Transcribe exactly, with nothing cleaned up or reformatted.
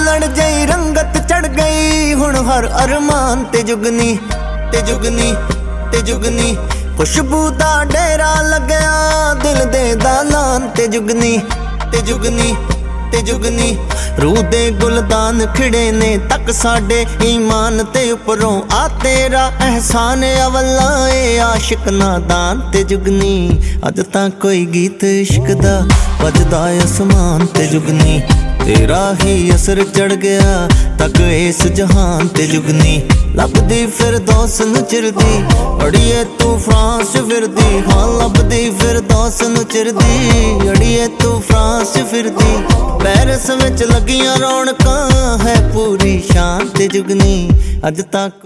ਫੁੱਲਣ ਜਈ ਰੰਗਤ ਚੜ ਗਈ ਹੁਣ ਹਰ ਅਰਮਾਨ ਤੇ ਜੁਗਨੀ ਤੇ ਜੁਗਨੀ ਤੇ ਜੁਗਨੀ खुशबू दा डेरा लग्या दिल दे दालान ते जुगनी ते जुगनी ते जुगनी रूह दे गुलदान खिड़े ने तक साडे ईमान ते उपरों आ तेरा एहसान अवला ए आशिक नादान ते जुगनी अज तां कोई गीत इश्क दा वजदा आसमान ते जुगनी तेरा ही असर चढ़ गया तक इस जहान ते जुगनी लभदी फिरदौस नूं चिरदी अड़िए तू फ्रांस फिरदी हाँ लभदी फिरदौस नूं चिरदी अड़िए तू फ्रांस फिरदी पैरिस विच लगियां रौनकां है पूरी शान ते जुगनी अज तक